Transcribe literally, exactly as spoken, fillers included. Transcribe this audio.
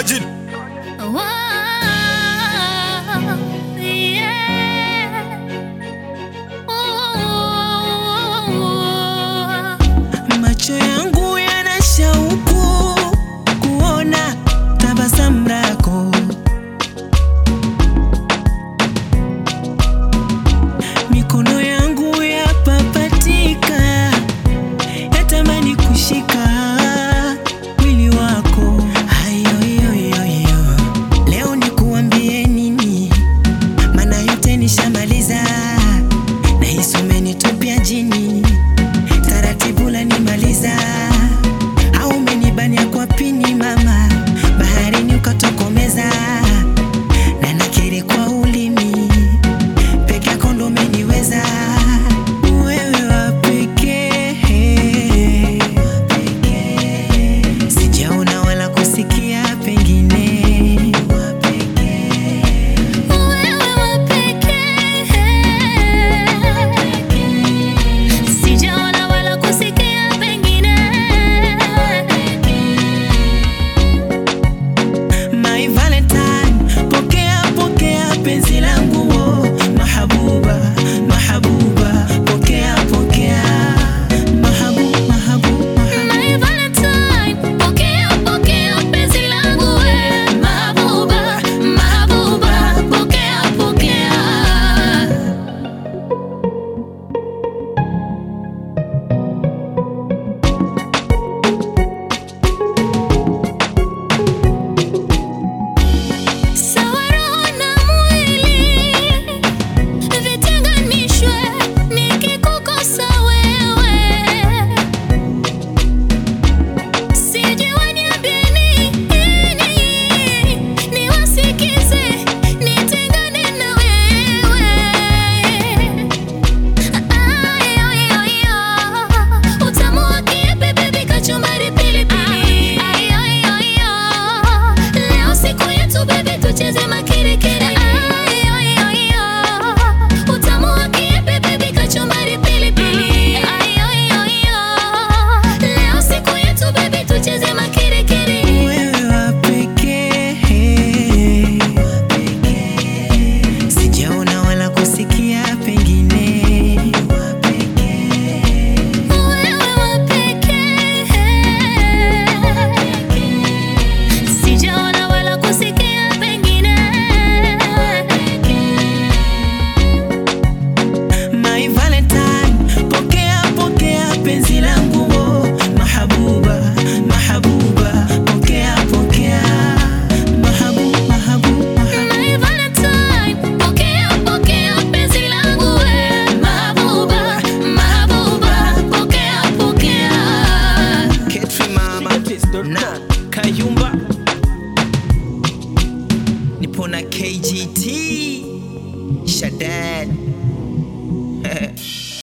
Imagine. Wow, yeah. Oh, macho yangu yana shauku kuona tabasamu lako, mikono yangu yapapatika, yatamani kushika mwili wako. Hayoyoyoyo, leo nikuambie nini? Maana yote nishamaliza, na isomeni tupia jini, taratibu la nimaliza. Au umenibania kwa pini mama, baharini ukatokomeza, na nakiri kwa ulimi, peke yako ndo umeniweza. Wewe wa pekee, sijaona wala kusikia pengine. wewe wa pekee, sijaona wala kusikia pengine. My Valentine, pokea pokea penzi langu, oh, mahabuba mahabuba, pokea pokea mahabu mahabu mahabu. My Valentine, pokea pokea penzi langu we, mahabuba mahabuba, pokea pokea. Sawa roho na mwili vitenganishwe, nikikukosa wewe sijui waniambie nini, niwasikize nitengane na wewe. Ayoyoyo, utamu wa kiepe baby, kachumbari pilipili. Ayoyoyo, leo siku yetu baby, tucheze makirikiri. Ayoyoyo, utamu wa kiepe baby, kachumbari pilipili. Ayoyoyo, leo siku yetu baby, tucheze makirikiri. Wewe wa pekee, sijaona wala kusikia pengine. Wewe wa pekee, sijaona wala kusikia pengine. My Valentine, pokea pokea penzi langu, oh, mahabuba mahabuba, pokea pokea mahabu mahabu mahabu. My Valentine, pokea pokea penzi langu we, mahabuba mahabuba, pokea pokea. Ketri mama na Kayumba, nipo na K G T Shaddad.